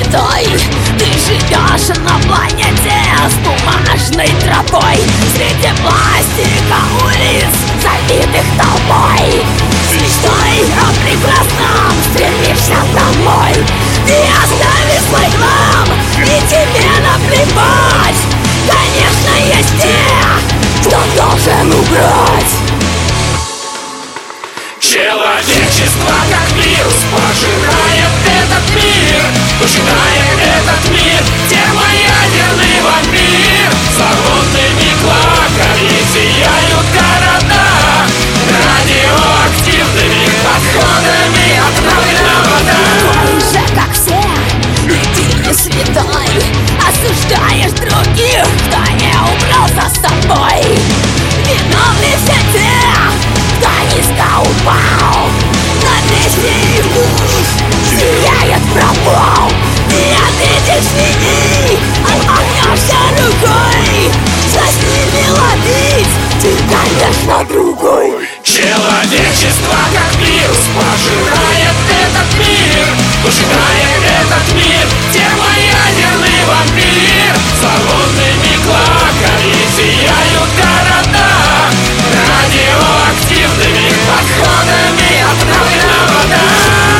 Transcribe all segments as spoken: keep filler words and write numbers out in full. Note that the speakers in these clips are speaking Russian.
святой. Ты живешь на планете с бумажной тропой, среди пластика улиц, забитых толпой. С мечтой о прекрасном стремишься домой. Ты оставишь свой хлам, и тебе наплевать. Конечно, есть те, кто должен убрать. Человечество как вирус пожирает этот мир, пожирает этот мир. Термоядерный вампир, свободными клаками зияют города, радиоактивными отходами отравлена вода. Ты же как все, и ты не святой, осуждаешь других, кто не убрал за собой. Виновны все те, кто низко упал, на месте их душ сияет пропал. Ты ответишь вини, отмахнешься рукой, что с ними ловить, ты, конечно, другой. Человечество как вирус пожирает этот мир, пожирает этот мир. Термоядерный вампир, свободными клаками зияют города, радиоактивными отходами отравлена вода.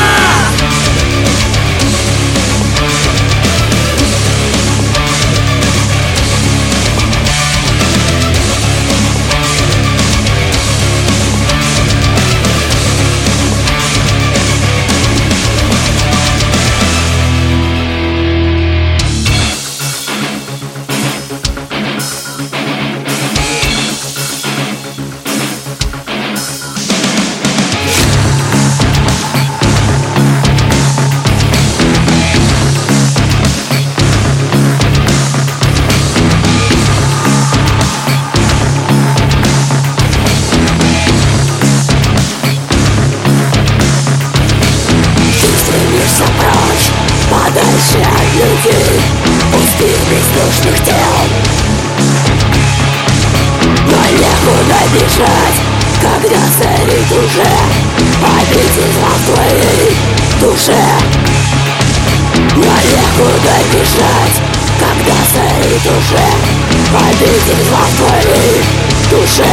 Подальше от людей, пустых бездушных тел. Но некуда бежать, когда царит уже обитель зла в твоей душе. Но некуда бежать, когда царит уже обитель зла в твоей душе.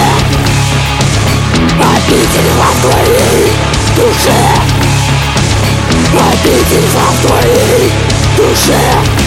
Обитель зла в твоей душе. Обитель зла в твоей душе.